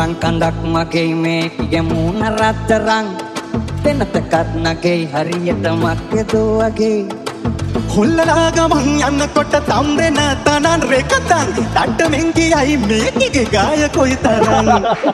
තරං කඳක් මගේ මේ පියමුණ රත්තරන් වෙනතකත් නගේ හරියට මක්කදෝ වගේ හොල්ලලා ගමන් යන්නකොට තම්බෙන තනන් රෙකතන් ඩඩ්ඩමෙන් ගියයි මේකගේ ගාය කොයි තරම්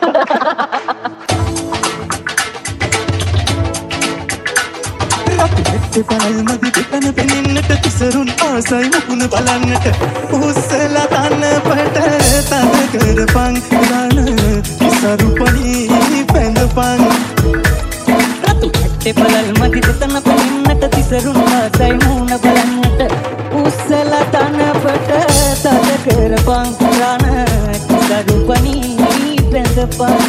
රතු පල්මදි දෙතන පෙනෙන්නට තිසරුන් ආසයි මුකුණ බලන්නට උස්සලා තනපට තද කරපන් රණ තිසරුපණී පැඳපන් රතු පල්මදි දෙතන පෙනෙන්නට තිසරුන් ආසයි මුකුණ බලන්නට උස්සලා තනපට තද කරපන් රණ තිසරුපණී පැඳපන්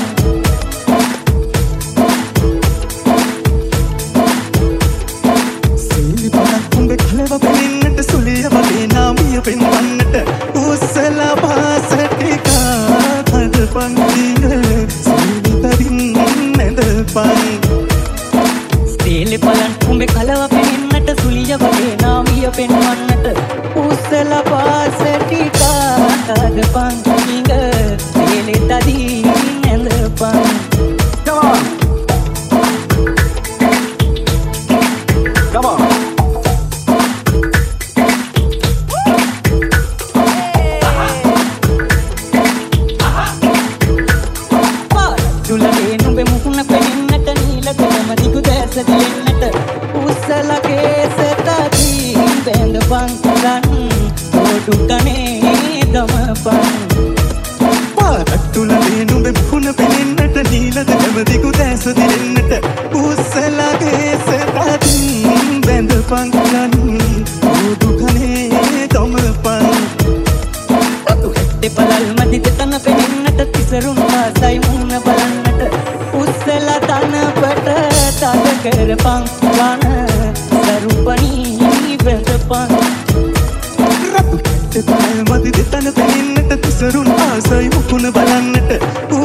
පෙනෙන්නට සුලිය වගේ නාමිය පෙන්වන්නට උස්සලා පාසටිකා හදපන් දින සීතරින් නැදපන් ස්ටීල් බලන් උඹේ කලව පෙනෙන්නට සුලිය වගේ නාමිය පෙන්වන්නට උස්සලා පාසටිකා හදපන් දින සීතරින් නැදපන් Come on දියන්නට උස්සලා කේසටදී බැඳපන් රන් පොඩු කනේ දමපන් පාරට්ටුලේ නුඹේ මුහුණ පෙනෙන්නට නීලද දෙමදිගු දැස දිරෙන්නට උස්සලා කේසටදී බැඳපන් රන් පොඩු කනේ දමපන් අතු හෙට්ටේ පළල් මදි දෙතන පෙනෙන්නට තිසරුන් ආසයි මුහුණ බලන්නට උස්සලා තනපට තද කරපන් රණ සරුපණී බැඳපන් රතු පල්මදි දෙතන පෙනෙන්නට තිසරුන් ආසයි මුකුණ බලන්නට